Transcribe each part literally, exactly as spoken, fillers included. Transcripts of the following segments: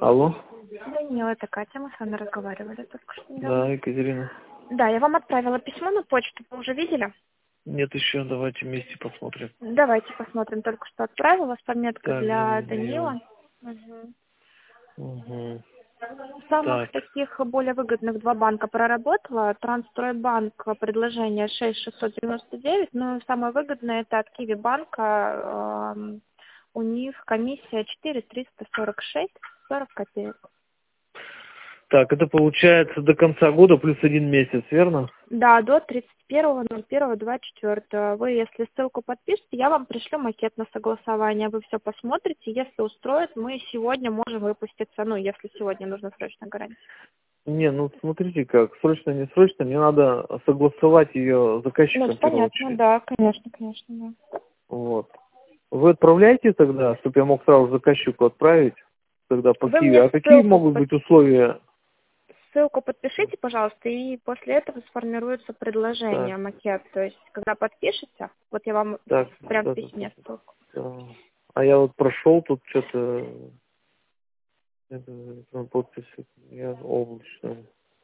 Алло. Данила, это Катя, мы с вами разговаривали только что недавно. Да, Екатерина. Да, я вам отправила письмо на почту, вы уже видели? Нет, еще давайте вместе посмотрим. Давайте посмотрим, только что отправила с пометкой Так, для Данила. Данила. Угу. Угу. Самых Так. таких более выгодных два банка проработала. Трансстройбанк предложение шесть шестьсот девяносто девять, но самое выгодное это от Киви банка. Э, у них комиссия четыре триста сорок шесть сорок копеек. Так, это получается до конца года плюс один месяц, верно? Да, до тридцать первого ноль первого двадцать четвёртого. Вы, если ссылку подпишете, я вам пришлю макет на согласование. Вы все посмотрите. Если устроит, мы сегодня можем выпуститься. Ну, если сегодня нужно срочно гарантия. Не, ну смотрите как, срочно, не срочно, мне надо согласовать ее заказчиком Ну, в первую понятно, очередь. да, конечно, конечно, да. Вот. Вы отправляете тогда, чтобы я мог сразу заказчику отправить, тогда по Вы Киеву. мне А какие ссылку, могут под... быть условия? ссылку подпишите, пожалуйста, и после этого сформируется Так, предложение, макет. То есть, когда подпишете, вот я вам так, прям в да, да, письме да, ссылку. да. А я вот прошел тут что-то, это, это подпись, я облачно.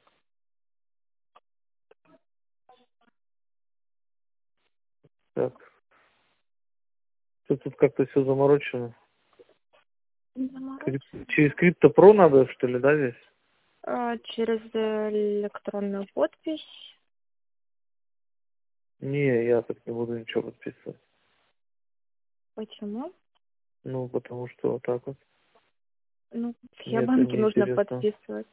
Так, что тут как-то все заморочено. Крип- Через CryptoPro надо, что ли, да, здесь? А, через э, электронную подпись. Не, я так не буду ничего подписывать. Почему? Ну, потому что вот так вот. Ну, все Мне это банки нужно неинтересно. подписывать.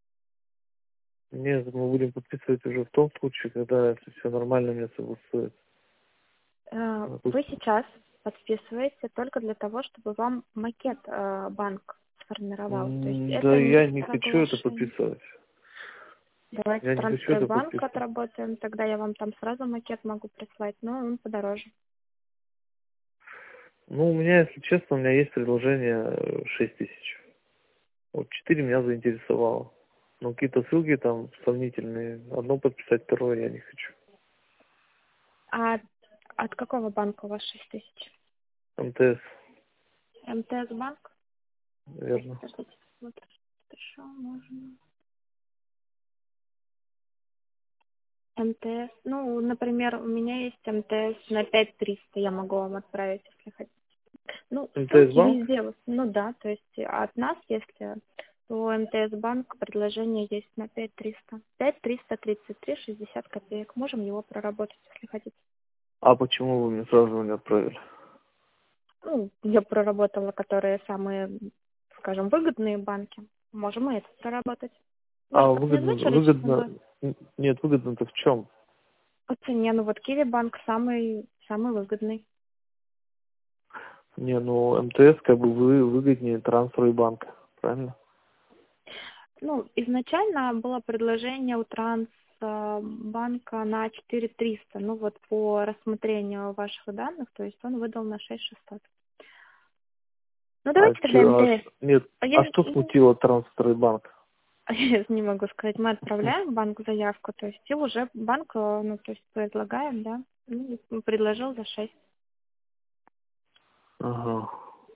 Нет, мы будем подписывать уже в том случае, когда это все нормально мне согласует. Э, А тут- Вы сейчас подписываете только для того, чтобы вам макет э, банк сформировал. То есть М, Да это не я не хочу это соглашение. подписывать. Давайте Я не хочу это Трансстройбанк подписывать. отработаем, тогда я вам там сразу макет могу прислать, но он подороже. Ну, у меня, если честно, у меня есть предложение э, шесть тысяч. Вот четыре меня заинтересовало. Но какие-то ссылки там сомнительные. Одно подписать, второе я не хочу. А от какого банка у вас шесть тысяч? МТС, МТС банк? верно. Подождите, посмотрим. Хорошо, можно. МТС, ну, например, у меня есть МТС на пять триста, я могу вам отправить, если хотите. Ну, МТС ссылки банк? везде, вот, ну да, то есть от нас, если, то МТС банк предложение есть на пять триста. пять триста тридцать три шестьдесят копеек. Можем его проработать, если хотите. А почему вы мне сразу не отправили? Ну, я проработала, которые самые, скажем, выгодные банки. Можем и это проработать. Вы А же не выгодно, озвучили, честно выгодно, говоря? н- нет, выгодно-то в чем? По цене, ну вот Киви банк самый, самый выгодный. Не, ну МТС как бы вы, выгоднее Транстройбанка, правильно? Ну, изначально было предложение у Трансбанка на четыре триста. Ну вот по рассмотрению ваших данных, то есть он выдал на шесть шестьсот. Ну А давайте тогда чё, а МТС. ш- нет, А а я, что смутило Транстройбанк? я не могу сказать, мы отправляем в банк заявку, то есть и уже банк, э, ну то есть предлагаем, да, ну, предложил за шесть. Ага.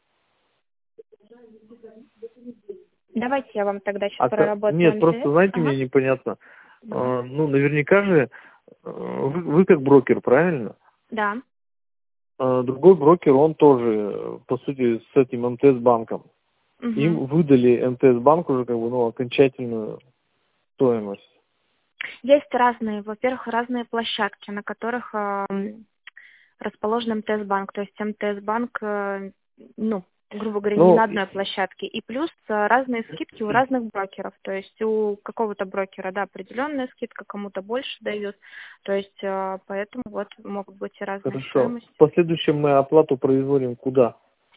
Давайте я вам тогда сейчас А ка- проработаю нет, просто, МТС. знаете, Ага. мне непонятно. Да. А, ну, наверняка же э, вы, вы как брокер, правильно? Да. А другой брокер, он тоже, э, по сути, с этим МТС банком. Угу. Им выдали МТС банк уже как бы, ну, окончательную стоимость. Есть разные, во-первых, разные площадки, на которых э, расположен МТС банк. То есть МТС банк, э, ну, грубо говоря, не на Ну, одной площадке. И плюс э, разные скидки у разных брокеров. То есть у какого-то брокера, да, определенная скидка, кому-то больше дают. То есть э, поэтому вот могут быть и разные хорошо. стоимости. В последующем мы оплату производим куда?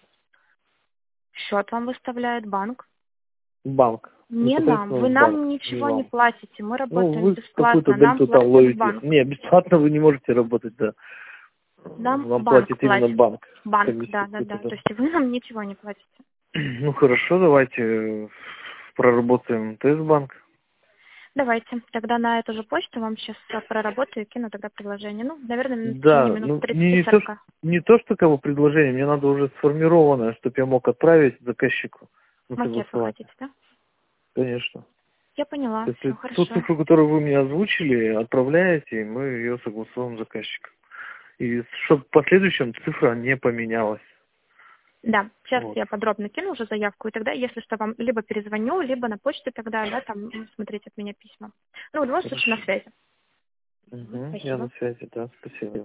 Счет вам выставляет банк. В банк. Не нам. Непосредственно Вы в банк, нам не ничего не вам. платите. Мы Ну, работаем вы какую-то бесплатно. Нам дельту там платит ловите. банк. Не, бесплатно вы не можете работать, да. Нам Вам банк платит именно платит. банк. Банк, Комиссию да, да, какую-то, да. да. То есть вы нам ничего не платите. Ну, хорошо, давайте э, проработаем МТС банк. Давайте. Тогда на эту же почту вам сейчас проработаю и кину тогда предложение. Ну, наверное, в течение Да, минут ну, не, не, то, тридцати-сорока. ш- не то, что кого предложение, мне надо уже сформированное, чтобы я мог отправить заказчику. на Макет вы согласование. хотите, да? Конечно. Я поняла, То все есть ту хорошо. цифру, которую вы мне озвучили, отправляете, и мы ее согласуем с заказчиком. И чтобы в последующем цифра не поменялась. Да, сейчас Вот. я подробно кину уже заявку, и тогда, если что, вам либо перезвоню, либо на почте тогда, да, там, м, смотреть от меня письма. Ну, в любом случае, на Хорошо. связи. Мгм, Угу. Я спасибо. на связи, да, спасибо.